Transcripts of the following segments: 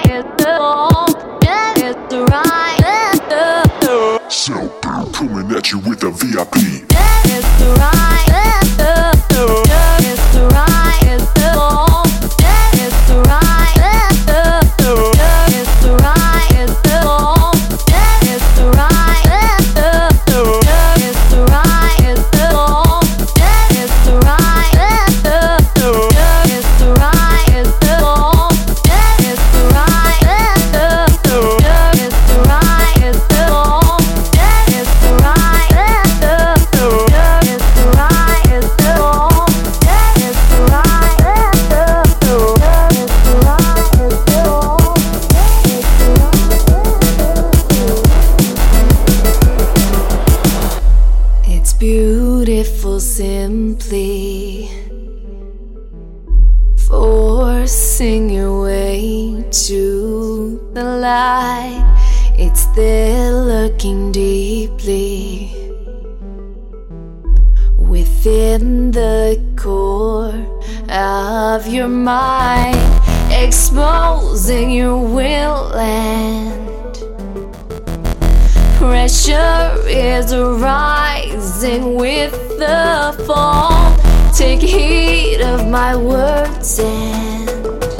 Coming at you with a VIP. It's the right. It's the right. It's the wrong. It's the right. It's the right. It's the wrong. It's the right. It's the right. It's the wrong. It's the right. It's the right. It's the wrong. It's the right. It's the right. It's the wrong. It's the right. It's the beautiful simply forcing your way to the light. It's there lurking deeply within the core of your mind, exposing your will and pressure is rising with the fall. Take heed of my words and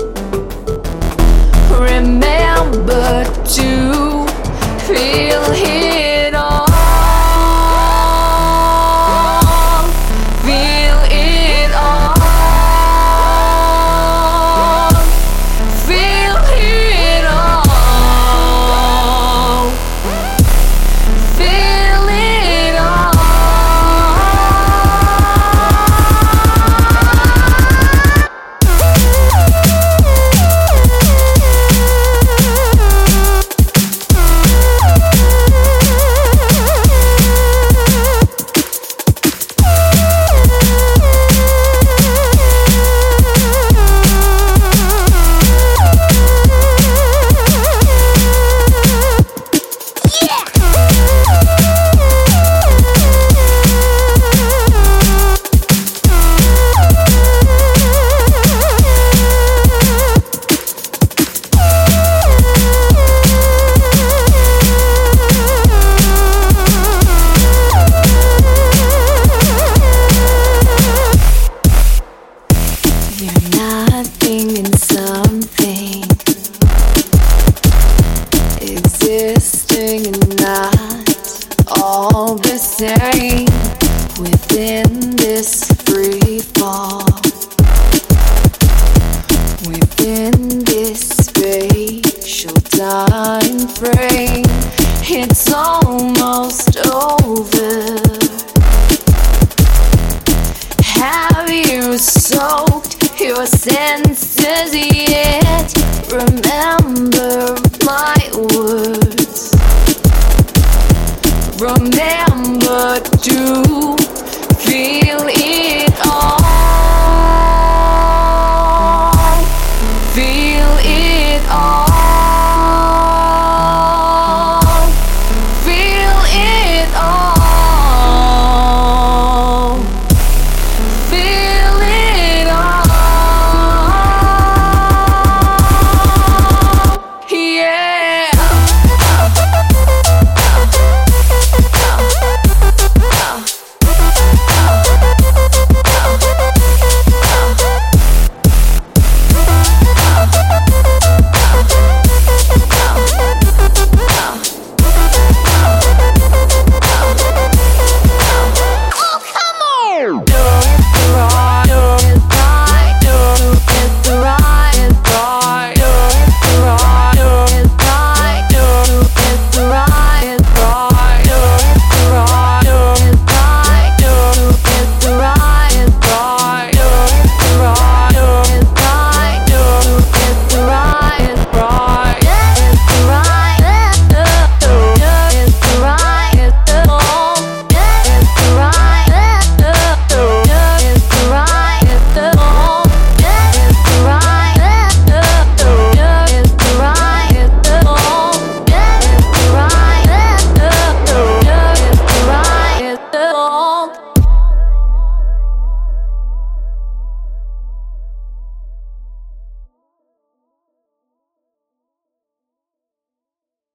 remember to feel it all. Feel it all. Feel it all. Existing and not all the same within this free fall, within this spatial time frame. It's almost over. Have you soaked your senses yet? Remember my words. Remember to feel it.